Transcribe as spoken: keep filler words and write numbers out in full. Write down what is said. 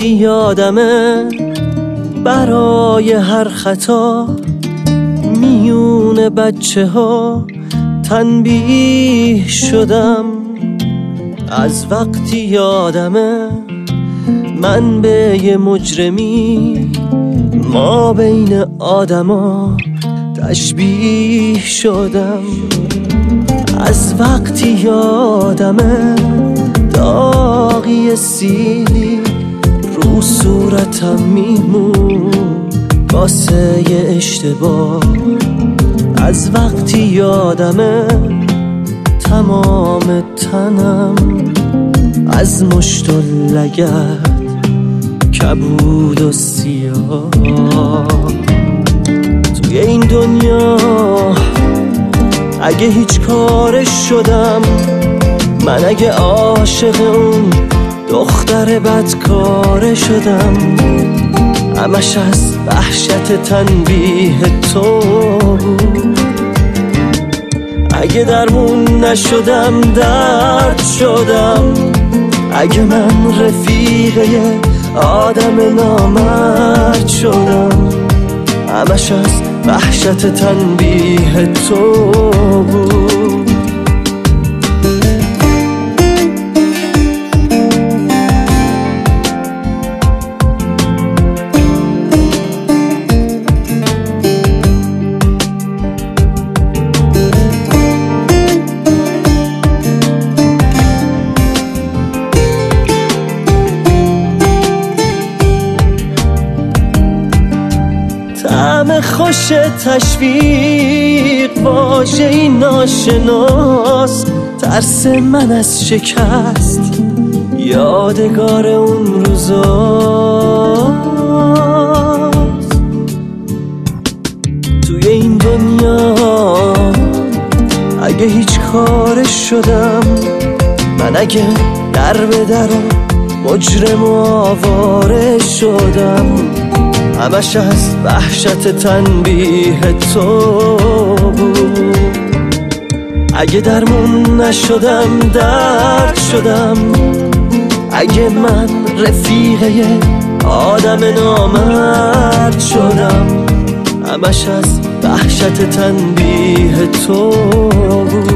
وقتی یادمه برای هر خطا میون بچه ها تنبیه شدم. از وقتی یادمه من به یه مجرمی ما بین آدما تشبیه شدم. از وقتی یادمه داغی سیلی رو صورتم میمون واسه یه اشتباه. از وقتی یادمه تمام تنم از مشت و لگد کبود و سیاه. توی این دنیا اگه هیچ کارش شدم، من اگه عاشق اون دختر بدکاره شدم، همش از وحشت تنبیه تو. اگه درمون نشدم درد شدم، اگه من رفیقه آدم نامرد شدم، همش از وحشت تنبیه تو بود. طعم خوش تشویق واژه‌ای ناشناس، ترس من از شکست یادگار اون روزاست. توی این دنیا اگه هیچ کارش شدم، من اگه در به در مجرم و آواره شدم، همش از وحشت تنبیه تو بود. اگه درمون نشدم درد شدم، اگه من رفیقه آدم نامرد شدم، همش از وحشت تنبیه تو بود.